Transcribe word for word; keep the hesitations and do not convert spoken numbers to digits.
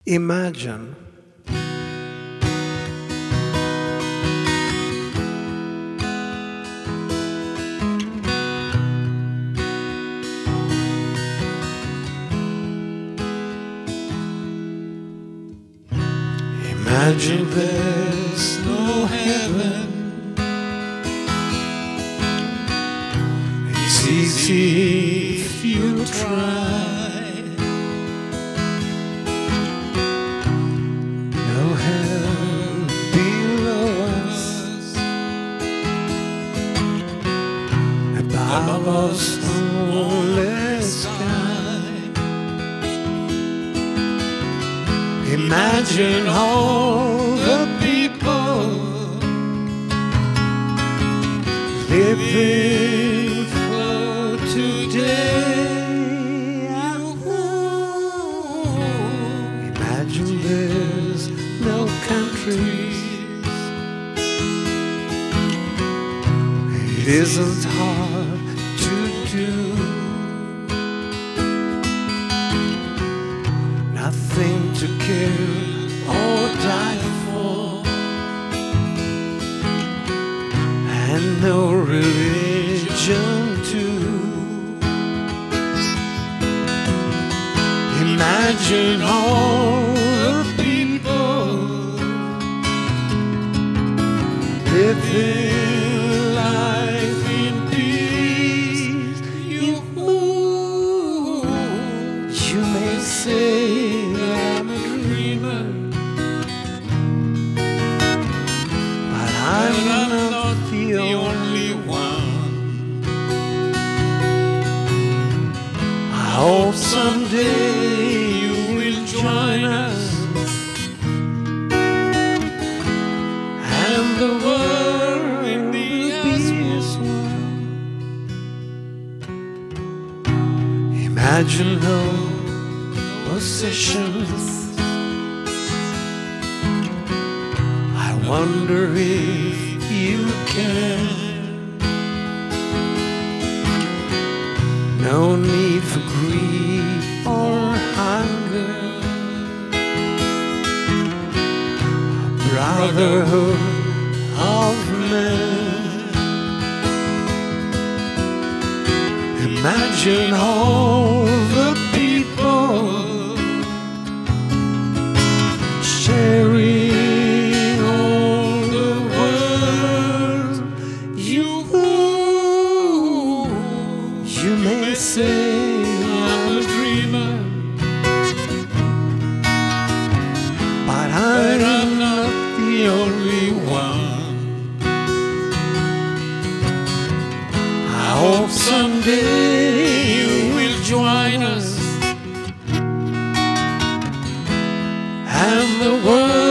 Imagine Imagine there's no heaven. It's easy if you try. No hell below us, above us only sky. Imagine all the people living for today. Imagine there's no countries. It isn't hard to do. Nothing to kill or die for, and no religion too. Imagine all the people living life in peace. You, you may say I'm a dreamer, but I'm not the only one. I hope someday you will join us, and the world will be as one. Imagine no possessions. I wonder if you can. No need for greed or hunger. Brotherhood of men. Imagine all the people sharing all the world. You, you may say I'm a dreamer, but I'm not the only one. I hope someday you will join us, and the world